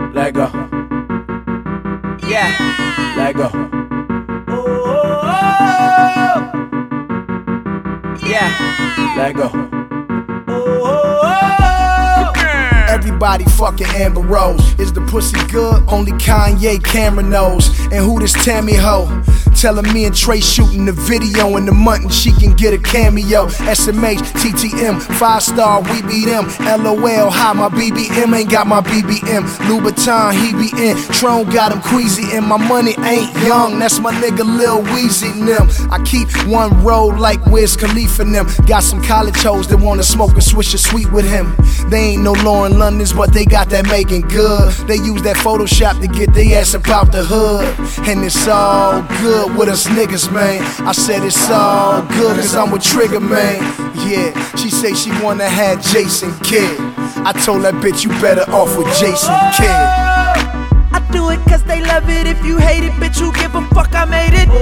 Let go. Yeah. Let go. Yeah. Let go. Everybody fucking Amber Rose. Is the pussy good? Only Kanye Cameron knows. And who this Tammy ho? Telling me and Trey shooting the video in the month and she can get a cameo. SMH, TTM, 5-star, we beat them. LOL, hi, my BBM ain't got my BBM. Louboutin, he be in. Tron got him queasy and my money ain't young. That's my nigga Lil Weezy and them. I keep one road like Wiz Khalifa and them. Got some college hoes that wanna smoke a Swisher Sweet with him. They ain't no Lauren Londons, but they got that making good. They use that Photoshop to get their ass about the hood. And it's all good with us niggas, man. I said it's all good cause I'm with Trigger, man. Yeah, she say she wanna have Jason Kidd. I told that bitch you better off with Jason Kidd. I do it cause they love it. If you hate it, bitch, who give a fuck, I made it.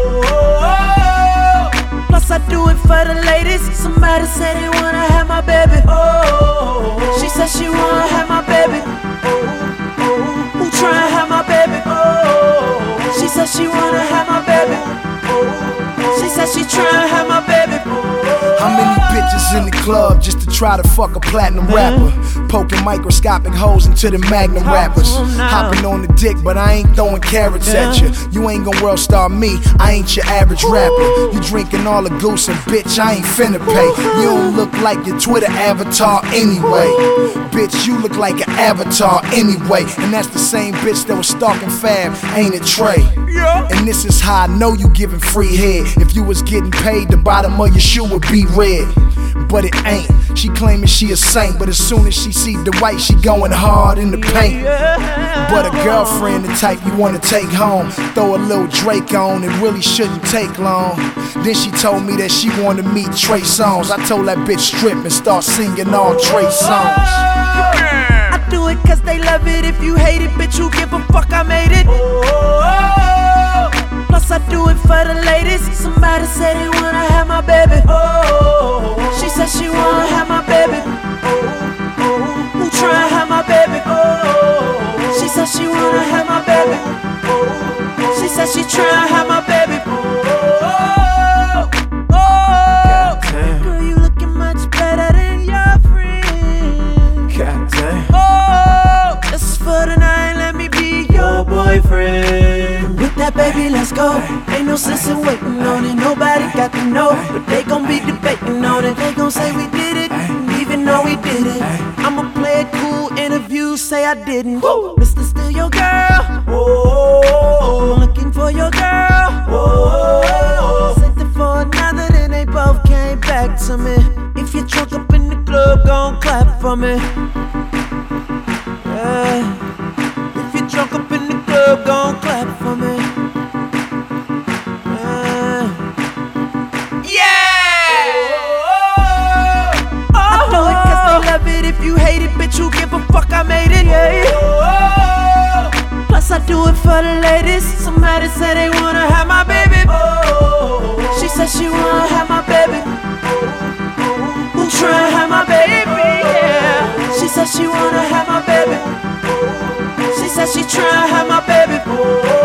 Plus I do it for the ladies. Somebody said they wanna have my baby. She said she wanna have my baby. Who tryna have my baby? She said she wanna have my baby. She said she tryna have my baby. How many bitches in the club just to try to fuck a platinum rapper? Poking microscopic holes into the Magnum rappers. Hopping on the dick, but I ain't throwing carrots at you. You ain't gon' world star me, I ain't your average rapper. You drinking all the goose and bitch, I ain't finna pay. You don't look like your Twitter avatar anyway. Bitch, you look like an avatar anyway. And that's the same bitch that was stalking Fab, ain't it Trey? And this is how I know you giving free head. If you was getting paid, the bottom of your shoe would be red. But it ain't. She claiming she a saint, but as soon as she see the white, she going hard in the paint. But a girlfriend, the type you wanna take home, throw a little Drake on, it really shouldn't take long. Then she told me that she wanna meet Trey Songz. I told that bitch strip and start singing all Trey songs. I do it cause they love it. If you hate it, bitch, who give a fuck, I made it. Plus I do it for the ladies. Somebody said they wanna have my baby. She said she wanna have my baby. Who tryna have my baby? She said she wanna have my baby. She said she tryna have my baby. Girl, you looking much better than your friend. Oh, this is for the night, let me be your boyfriend. With that baby, let's go. Ain't no sense in waiting on it, nobody got to know. But they gon' be debating on it, they gon' say we did it, even though we did it. I'ma play it cool, interview, say I didn't. Mr. Still your girl, I'm looking for your girl. Sent it for another, then they both came back to me. If you're drunk up in the club, gon' clap for me. If you're drunk up in the club, gon' clap for me. If you hate it, bitch, who give a fuck, I made it. Plus I do it for the ladies. Somebody said they wanna have my baby. She said she wanna have my baby. Who tryna have my baby? Yeah. She said she wanna have my baby. She said she tryna have my baby.